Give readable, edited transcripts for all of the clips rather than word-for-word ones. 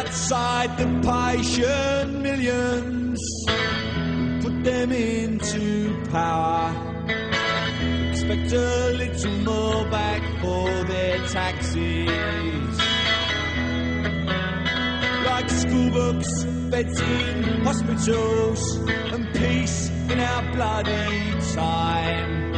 outside the patient millions, put them into power. Expect a little more back for their taxes. Like school books, beds in hospitals, and peace in our bloody time.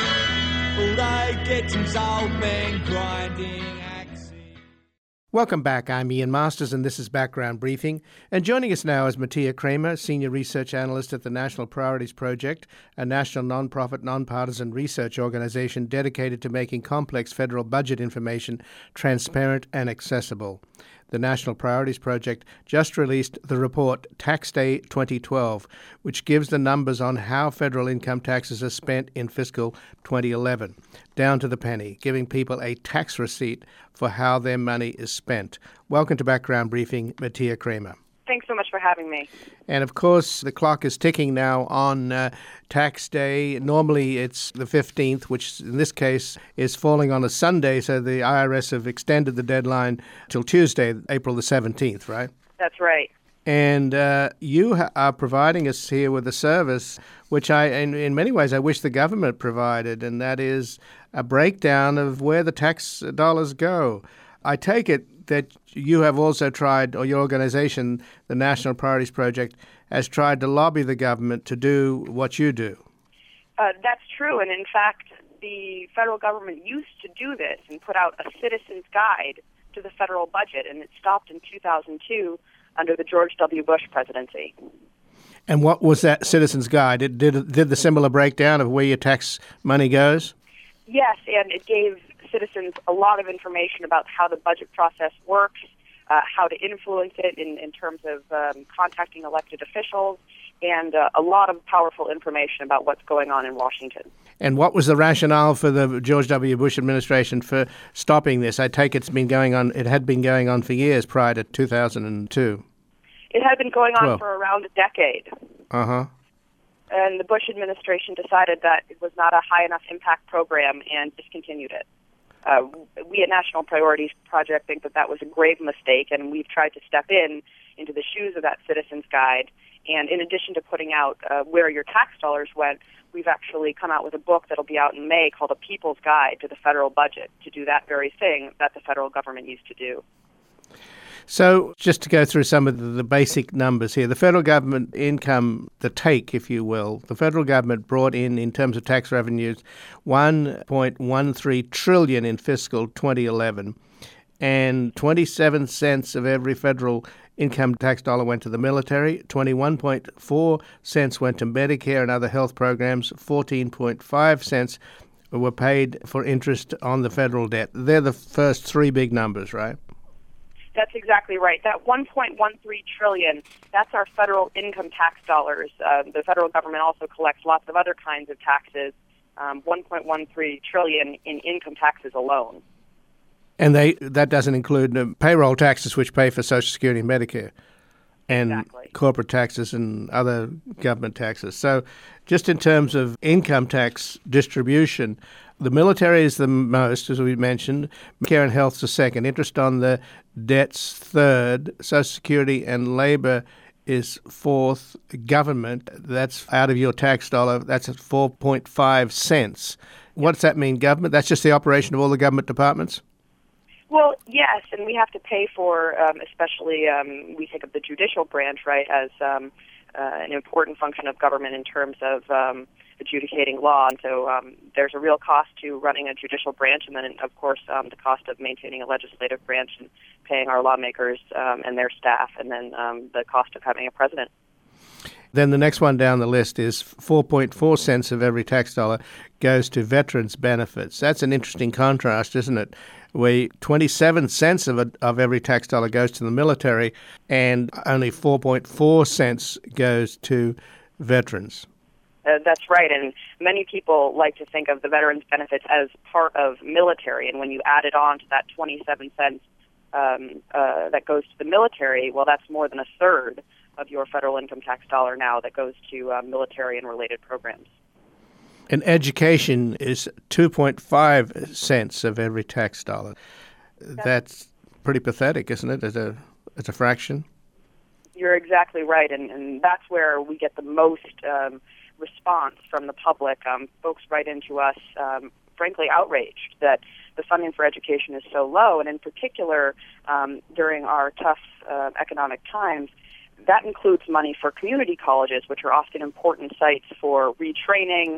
All they get is old men grinding axes. Welcome back. I'm Ian Masters, and this is Background Briefing. And joining us now is Mattia Cremer, Senior Research Analyst at the National Priorities Project, a national non-profit, non-partisan research organisation dedicated to making complex federal budget information transparent and accessible. The National Priorities Project just released the report Tax Day 2012, which gives the numbers on how federal income taxes are spent in fiscal 2011, down to the penny, giving people a tax receipt for how their money is spent. Welcome to Background Briefing, Mattia Cremer. Thanks so much for having me. And of course, the clock is ticking now on tax day. Normally it's the 15th, which in this case is falling on a Sunday, so the IRS have extended the deadline till Tuesday, April the 17th, right? That's right. And you are providing us here with a service which in many ways I wish the government provided, and that is a breakdown of where the tax dollars go. I take it that you have also tried, or your organization, the National Priorities Project, has tried to lobby the government to do what you do. That's true, and in fact, the federal government used to do this and put out a citizen's guide to the federal budget, and it stopped in 2002 under the George W. Bush presidency. And what was that citizen's guide? It did the similar breakdown of where your tax money goes? Yes, and it gave citizens a lot of information about how the budget process works, how to influence it in terms of contacting elected officials, and a lot of powerful information about what's going on in Washington. And what was the rationale for the George W. Bush administration for stopping this? I take it had been going on for years prior to 2002. It had been going on for around a decade. Uh-huh. And the Bush administration decided that it was not a high enough impact program and discontinued it. We at National Priorities Project think that was a grave mistake, and we've tried to step into the shoes of that citizen's guide. And in addition to putting out where your tax dollars went, we've actually come out with a book that'll be out in May called A People's Guide to the Federal Budget, to do that very thing that the federal government used to do. So just to go through some of the basic numbers here, the federal government income, the take, if you will, the federal government brought in terms of tax revenues, $1.13 trillion in fiscal 2011, and 27 cents of every federal income tax dollar went to the military, 21.4 cents went to Medicare and other health programs, 14.5 cents were paid for interest on the federal debt. They're the first three big numbers, right? That's exactly right. That $1.13 trillion, that's our federal income tax dollars. The federal government also collects lots of other kinds of taxes, $1.13 trillion in income taxes alone. And that doesn't include payroll taxes, which pay for Social Security and Medicare, and exactly. Corporate taxes and other government taxes. So just in terms of income tax distribution, the military is the most, as we mentioned. Medicare and health's the second. Interest on the debt's third. Social Security and labor is fourth. Government, that's out of your tax dollar, that's at 4.5 cents. What does that mean, government? That's just the operation of all the government departments? Well, yes, and we have to pay for, especially we think of the judicial branch, right, as an important function of government in terms of adjudicating law. And so there's a real cost to running a judicial branch, and then, of course, the cost of maintaining a legislative branch and paying our lawmakers and their staff, and then the cost of having a president. Then the next one down the list is 4.4 cents of every tax dollar goes to veterans' benefits. That's an interesting contrast, isn't it? Where 27 cents of every tax dollar goes to the military and only 4.4 cents goes to veterans. That's right, and many people like to think of the veterans' benefits as part of military, and when you add it on to that 27 cents that goes to the military, well, that's more than a third of your federal income tax dollar now that goes to military and related programs. And education is 2.5 cents of every tax dollar. That's pretty pathetic, isn't it, as a It's a fraction. You're exactly right, and that's where we get the most response from the public. Folks write into us, frankly, outraged that the funding for education is so low, and in particular, during our tough economic times, that includes money for community colleges, which are often important sites for retraining,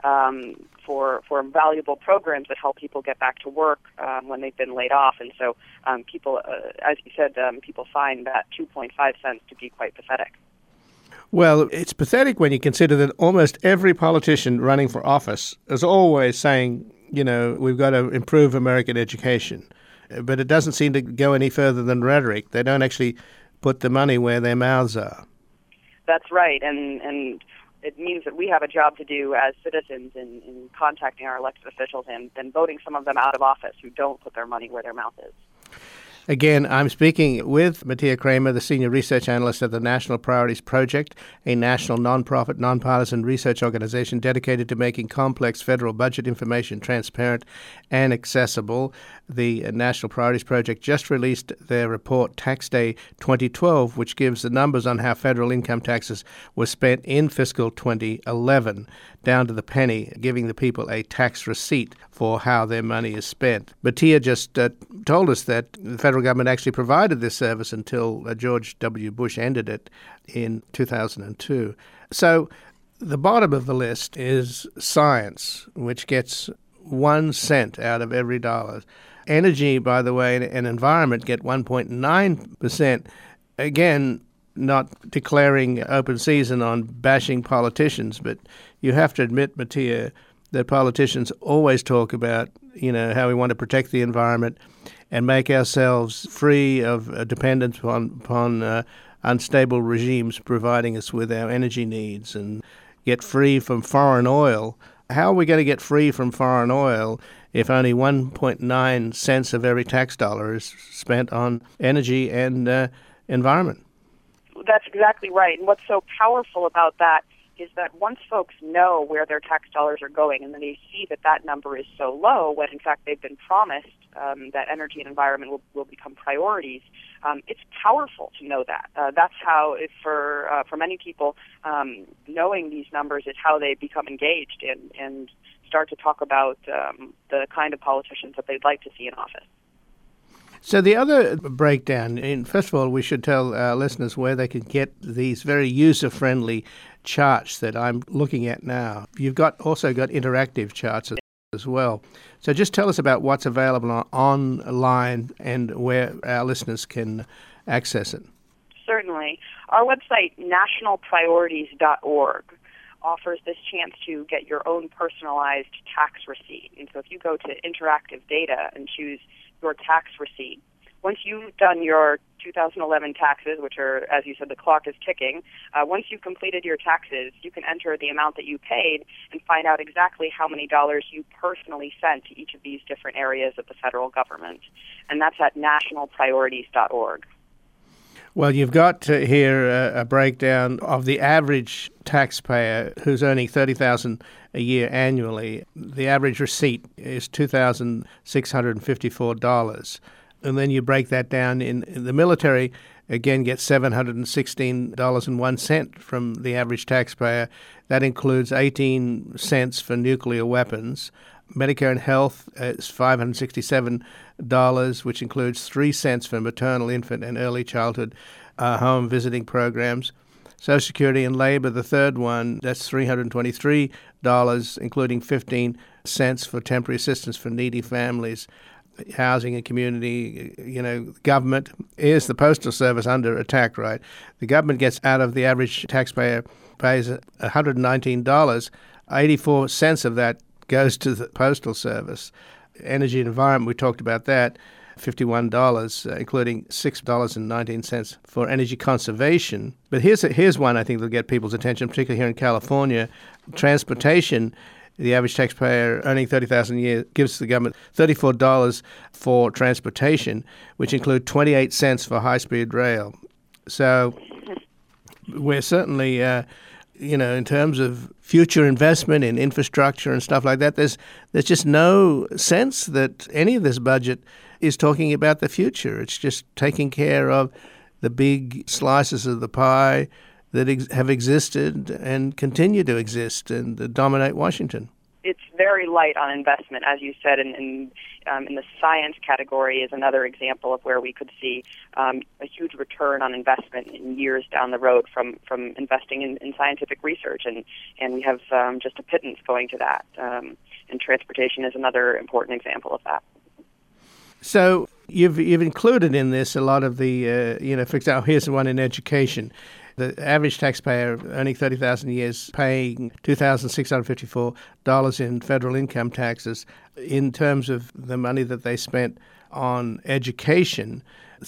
for valuable programs that help people get back to work when they've been laid off. And so people, as you said, people find that 2.5 cents to be quite pathetic. Well, it's pathetic when you consider that almost every politician running for office is always saying, we've got to improve American education. But it doesn't seem to go any further than rhetoric. They don't actually put the money where their mouths are. That's right, and it means that we have a job to do as citizens in contacting our elected officials and voting some of them out of office who don't put their money where their mouth is. Again, I'm speaking with Mattia Kramer, the Senior Research Analyst at the National Priorities Project, a national nonprofit, nonpartisan research organization dedicated to making complex federal budget information transparent and accessible. The National Priorities Project just released their report, Tax Day 2012, which gives the numbers on how federal income taxes were spent in fiscal 2011, down to the penny, giving the people a tax receipt for how their money is spent. Mattia just told us that the federal government actually provided this service until George W. Bush ended it in 2002. So the bottom of the list is science, which gets 1 cent out of every dollar. Energy, by the way, and environment get 1.9%. Again, not declaring open season on bashing politicians, but you have to admit, Mattia, that politicians always talk about, how we want to protect the environment and make ourselves free of dependence upon unstable regimes providing us with our energy needs and get free from foreign oil. How are we going to get free from foreign oil if only 1.9 cents of every tax dollar is spent on energy and environment? That's exactly right. And what's so powerful about that is that once folks know where their tax dollars are going and then they see that that number is so low when in fact they've been promised that energy and environment will become priorities, it's powerful to know that. That's how, for many people, knowing these numbers is how they become engaged and start to talk about the kind of politicians that they'd like to see in office. So the other breakdown, first of all, we should tell our listeners where they can get these very user-friendly charts that I'm looking at now. You've also got interactive charts as well. So just tell us about what's available online and where our listeners can access it. Certainly. Our website, nationalpriorities.org, offers this chance to get your own personalized tax receipt. And so if you go to interactive data and choose your tax receipt, once you've done your 2011 taxes, which are, as you said, the clock is ticking, once you've completed your taxes, you can enter the amount that you paid and find out exactly how many dollars you personally sent to each of these different areas of the federal government. And that's at nationalpriorities.org. Well, you've got here a breakdown of the average taxpayer who's earning $30,000 a year annually. The average receipt is $2,654. And then you break that down in the military, again, gets $716.01 from the average taxpayer. That includes 18 cents for nuclear weapons. Medicare and Health is $567, which includes 3 cents for maternal, infant, and early childhood home visiting programs. Social Security and Labor, the third one, that's $323, including 15 cents for temporary assistance for needy families. Housing and community, government is the Postal Service under attack, right? The government gets out of the average taxpayer pays $119. 84 cents of that goes to the Postal Service. Energy and environment, we talked about that, $51, including $6.19 for energy conservation. But here's one I think that'll get people's attention, particularly here in California. Transportation. The average taxpayer earning $30,000 a year gives the government $34 for transportation, which include 28 cents for high-speed rail. So we're certainly, in terms of future investment in infrastructure and stuff like that, there's just no sense that any of this budget is talking about the future. It's just taking care of the big slices of the pie that have existed and continue to exist and dominate Washington? It's very light on investment, as you said, in the science category is another example of where we could see a huge return on investment in years down the road from investing in scientific research, and we have just a pittance going to that. And transportation is another important example of that. So you've included in this a lot of the, for example, here's the one in education. The average taxpayer earning $30,000 a year is paying $2,654 in federal income taxes. In terms of the money that they spent on education,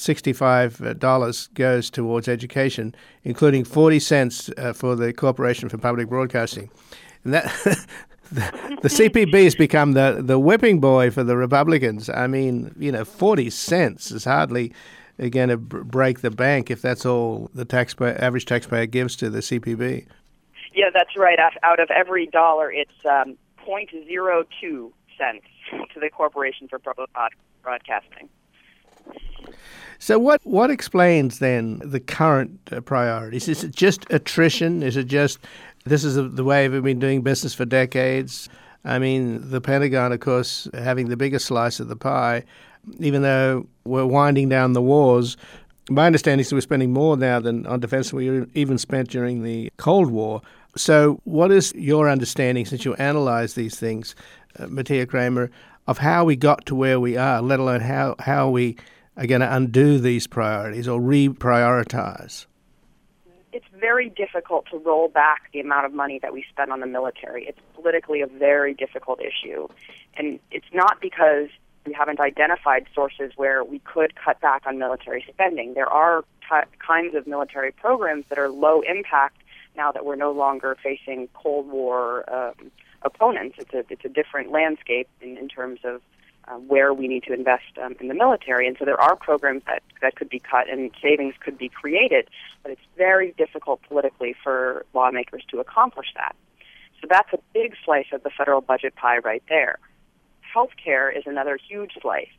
$65 goes towards education, including 40 cents for the Corporation for Public Broadcasting. And that the CPB has become the whipping boy for the Republicans. I mean, 40 cents is hardly going to break the bank if that's all the average taxpayer gives to the CPB. Yeah, that's right. Out of every dollar, it's 0.02 cents to the Corporation for Public Broadcasting. So what explains then the current priorities? Is it just attrition? Is it just this is the way we've been doing business for decades? I mean, the Pentagon, of course, having the biggest slice of the pie, even though we're winding down the wars. My understanding is we're spending more now than on defense than we even spent during the Cold War. So what is your understanding, since you analyze these things, Mattia Kramer, of how we got to where we are, let alone how we are going to undo these priorities or reprioritize? It's very difficult to roll back the amount of money that we spend on the military. It's politically a very difficult issue. And it's not because we haven't identified sources where we could cut back on military spending. There are kinds of military programs that are low impact now that we're no longer facing Cold War opponents. It's a different landscape in terms of where we need to invest in the military. And so there are programs that could be cut and savings could be created, but it's very difficult politically for lawmakers to accomplish that. So that's a big slice of the federal budget pie right there. Healthcare is another huge slice.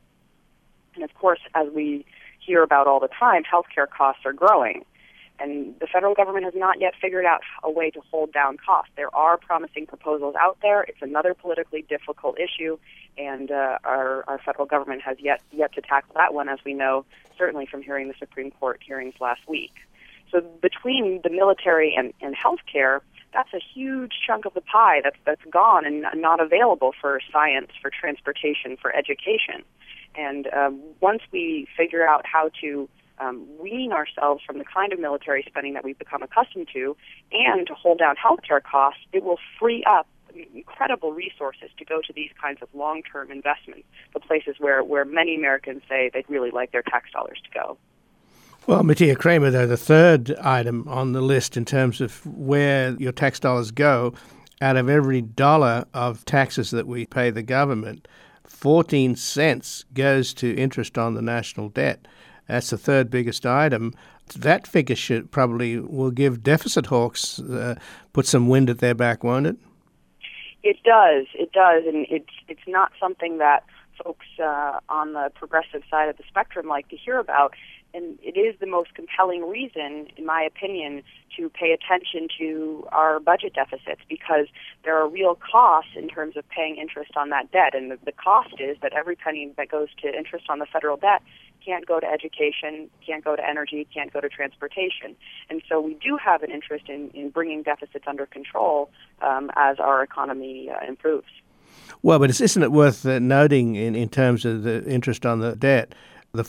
And of course, as we hear about all the time, healthcare costs are growing. And the federal government has not yet figured out a way to hold down costs. There are promising proposals out there. It's another politically difficult issue, and our federal government has yet to tackle that one, as we know, certainly from hearing the Supreme Court hearings last week. So between the military and healthcare, that's a huge chunk of the pie that's gone and not available for science, for transportation, for education. And once we figure out how to wean ourselves from the kind of military spending that we've become accustomed to and to hold down healthcare costs, it will free up incredible resources to go to these kinds of long-term investments, the places where many Americans say they'd really like their tax dollars to go. Well, Mattia Kramer, though, the third item on the list in terms of where your tax dollars go, out of every dollar of taxes that we pay the government, 14 cents goes to interest on the national debt. That's the third biggest item. That figure will give deficit hawks put some wind at their back, won't it? It does, and it's not something that folks on the progressive side of the spectrum like to hear about. And it is the most compelling reason, in my opinion, to pay attention to our budget deficits, because there are real costs in terms of paying interest on that debt. And the cost is that every penny that goes to interest on the federal debt can't go to education, can't go to energy, can't go to transportation. And so we do have an interest in bringing deficits under control as our economy improves. Well, but isn't it worth noting in terms of the interest on the debt, the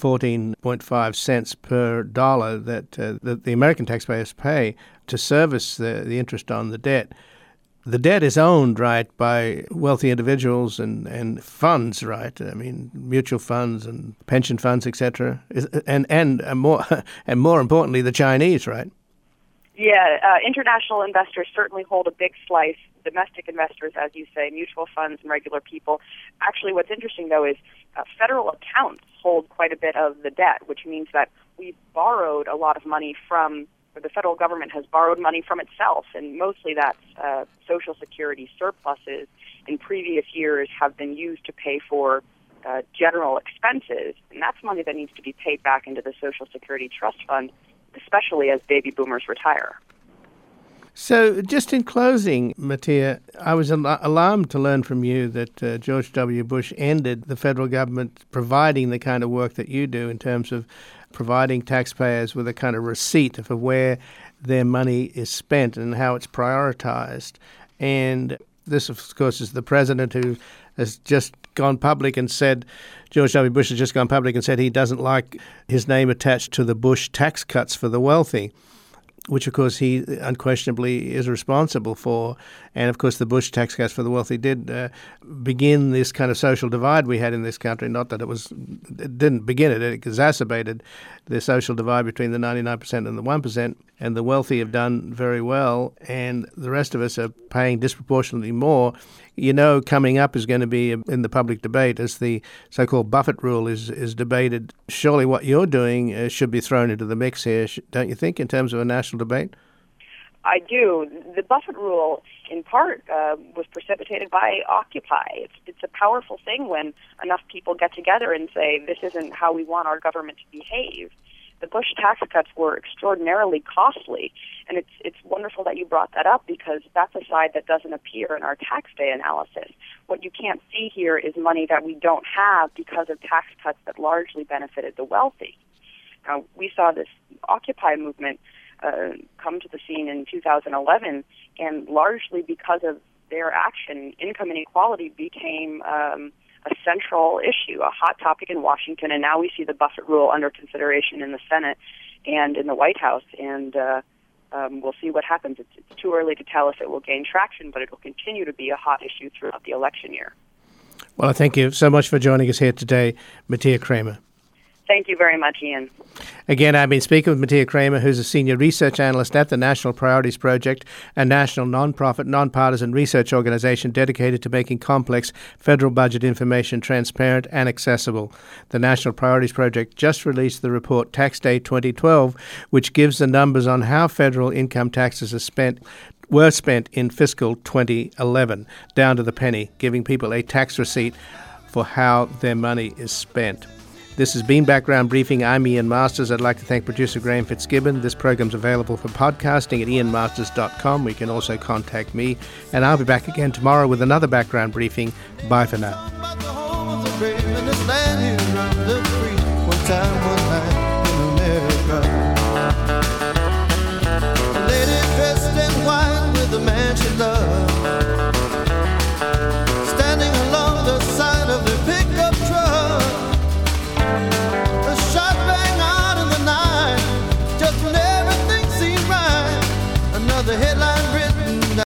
14.5 cents per dollar that the American taxpayers pay to service the interest on the debt. The debt is owned, right, by wealthy individuals and funds, right? I mean, mutual funds and pension funds, etc. And more importantly, the Chinese, right? Yeah, international investors certainly hold a big slice. Domestic investors, as you say, mutual funds and regular people. Actually, what's interesting, though, is federal accounts hold quite a bit of the debt, which means that we've borrowed a lot of money the federal government has borrowed money from itself, and mostly that's Social Security surpluses in previous years have been used to pay for general expenses, and that's money that needs to be paid back into the Social Security Trust Fund, especially as baby boomers retire. So just in closing, Mattia, I was alarmed to learn from you that George W. Bush ended the federal government providing the kind of work that you do in terms of providing taxpayers with a kind of receipt for where their money is spent and how it's prioritized. And this, of course, is the president who has just gone public and said, George W. Bush has just gone public and said he doesn't like his name attached to the Bush tax cuts for the wealthy, which, of course, he unquestionably is responsible for. And, of course, the Bush tax cuts for the wealthy did begin this kind of social divide we had in this country. Not that it didn't begin it exacerbated the social divide between the 99% and the 1%. And the wealthy have done very well, and the rest of us are paying disproportionately more. You know, coming up is going to be in the public debate as the so-called Buffett rule is debated. Surely what you're doing should be thrown into the mix here, don't you think, in terms of a national debate? I do. The Buffett rule, in part, was precipitated by Occupy. It's a powerful thing when enough people get together and say, this isn't how we want our government to behave. The Bush tax cuts were extraordinarily costly, and it's wonderful that you brought that up because that's a side that doesn't appear in our tax day analysis. What you can't see here is money that we don't have because of tax cuts that largely benefited the wealthy. Now, we saw this Occupy movement come to the scene in 2011, and largely because of their action, income inequality became a central issue, a hot topic in Washington, and now we see the Buffett rule under consideration in the Senate and in the White House, and we'll see what happens. It's too early to tell if it will gain traction, but it will continue to be a hot issue throughout the election year. Well, thank you so much for joining us here today, Mattia Kramer. Thank you very much, Ian. Again, I've been speaking with Mattia Kramer, who's a senior research analyst at the National Priorities Project, a national non-profit, non-partisan research organization dedicated to making complex federal budget information transparent and accessible. The National Priorities Project just released the report Tax Day 2012, which gives the numbers on how federal income taxes were spent in fiscal 2011, down to the penny, giving people a tax receipt for how their money is spent. This has been Background Briefing. I'm Ian Masters. I'd like to thank producer Graham Fitzgibbon. This program's available for podcasting at ianmasters.com. We can also contact me. And I'll be back again tomorrow with another Background Briefing. Bye for now. The headline